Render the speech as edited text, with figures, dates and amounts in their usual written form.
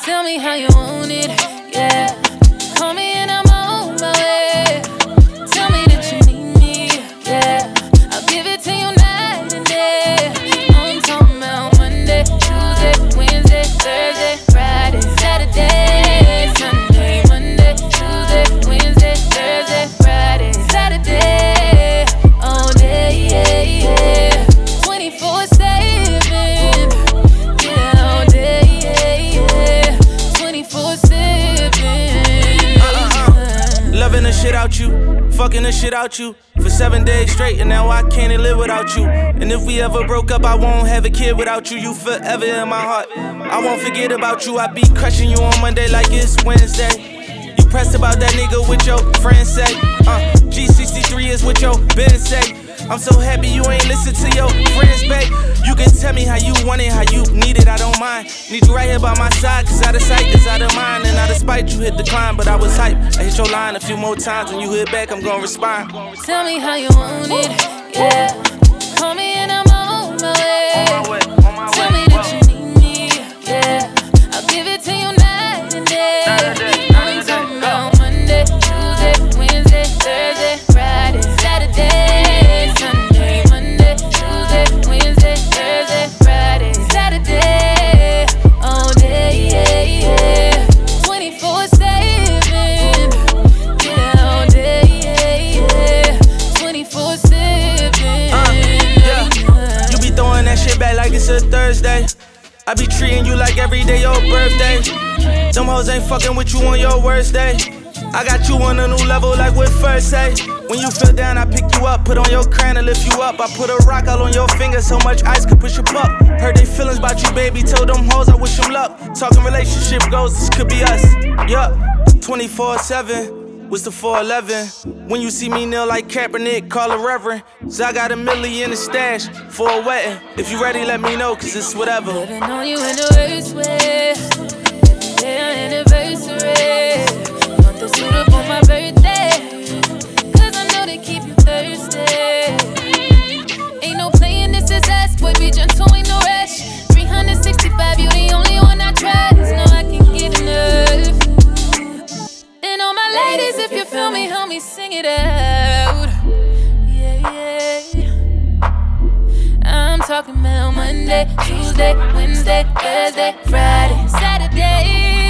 Tell me how you want it, yeah. Call me and I'm on my way. Tell me that you need me, yeah. I'll give it to you night and day. I'm talking about Monday, Tuesday, Wednesday, Thursday, Friday, Saturday, Sunday, Monday, Tuesday, Wednesday, Thursday, Friday, Saturday, all day, yeah, yeah. 24/7, yeah, all day, yeah, yeah. 24/7. Loving the shit out you, fucking the shit out you for 7 days straight, and now I can't live without you. And if we ever broke up, I won't have a kid without you. You forever in my heart. I won't forget about you. I be crushing you on Monday like it's Wednesday. You pressed about that nigga with your friends say. G63 is what your business say. I'm so happy you ain't listen to your friends, babe. You can tell me how you want it, how you need it, I don't mind. Need you right here by my side, cause out of sight is out of mind. And out of spite, you hit decline, but I was hype. I hit your line a few more times, when you hit back, I'm gonna respond. Tell me how you want it, yeah. Call me and I'm on my way. Tell me that you need me, yeah. I'll give it to you night and day. I'm talking about Monday, Tuesday, Wednesday, Thursday, Friday, Saturday, Sunday, Monday, Tuesday, Wednesday, Thursday, Friday, Saturday, all day, yeah, yeah. 24/7, yeah, all day, yeah, yeah. 24/7, yeah. You be throwing that shit back like it's a Thursday. I be treating you like every day your birthday. Them hoes ain't fucking with you on your worst day. I got you on a new level like what first say. When you feel down, I pick you up, put on your crown and lift you up. I put a rock all on your finger, so much ice could push you up. Heard they feelings about you, baby, told them hoes I wish them luck. Talking relationship goals, this could be us. Yup, 24/7. What's the 411? When you see me kneel like Kaepernick, call a reverend. So I got $1 million in the stash for a wedding. If you ready, let me know, cause it's whatever. Living on you in the worst way. Every day our anniversary. Want the suit up on my birthday, cause I know they keep you thirsty. Ain't no playing, this is us. Boy, be gentle, ain't no rush. 365, you the only one I trust. No, I can't get enough. And all my ladies, if you feel me, help me sing it out. Yeah, yeah. I'm talking about Monday, Tuesday, Wednesday, Thursday, Friday, Saturday.